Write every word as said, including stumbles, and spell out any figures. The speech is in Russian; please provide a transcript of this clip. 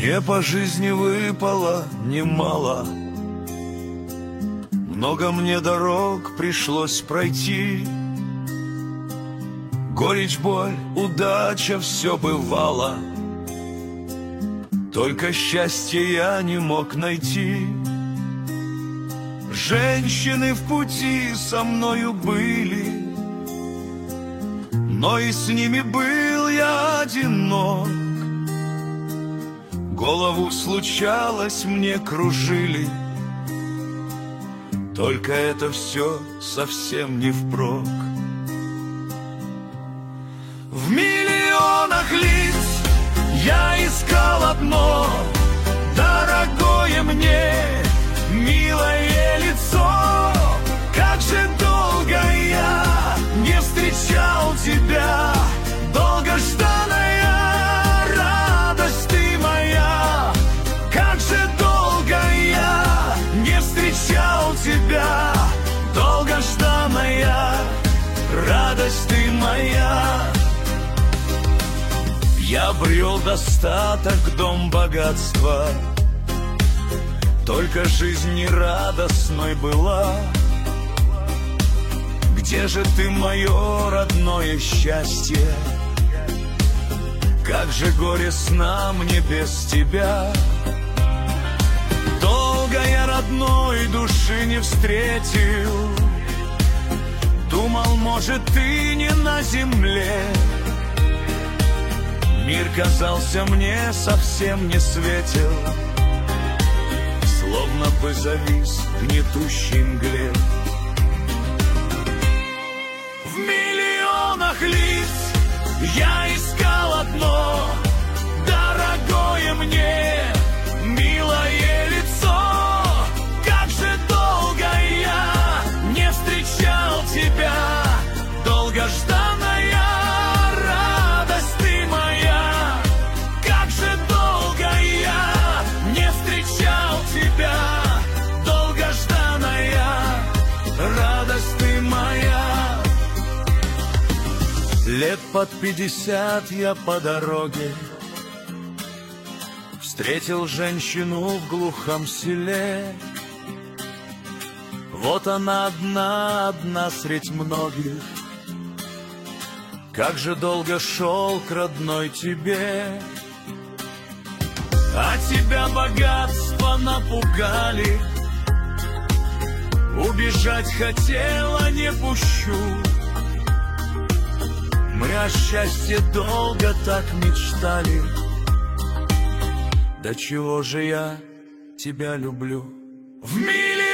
Мне по жизни выпало немало, много мне дорог пришлось пройти. Горечь, боль, удача, все бывало, только счастье я не мог найти. Женщины в пути со мною были, но и с ними был я одинок. Голову случалось мне кружили, только это все совсем не впрок. В миллионах лиц я искал одно, дорогое мне, милое лицо. Как же долго я не встречал тебя, долгожданная радость ты моя. Как же долго я не встречал тебя, долгожданная радость ты моя. Я брел достаток, дом, богатства, только жизнь нерадостной была. Где же ты, мое родное счастье? Как же горестно мне без тебя. Долго я родной души не встретил, думал, может, ты не на земле. Мир казался мне совсем не светел, словно бы завис в гнетущей мгле. В миллионах лиц я искал одно, дорогое мне, милое лицо. Как же долго я не встречал тебя, долгожданная радость ты моя. Как же долго я не встречал тебя, долгожданная радость ты моя. Лет под пятьдесят я по дороге встретил женщину в глухом селе. Вот она одна, одна средь многих. Как же долго шел к родной тебе, а тебя богатства напугали. Убежать хотела, не пущу. Мы о счастье долго так мечтали. Да чего же я тебя люблю. В мире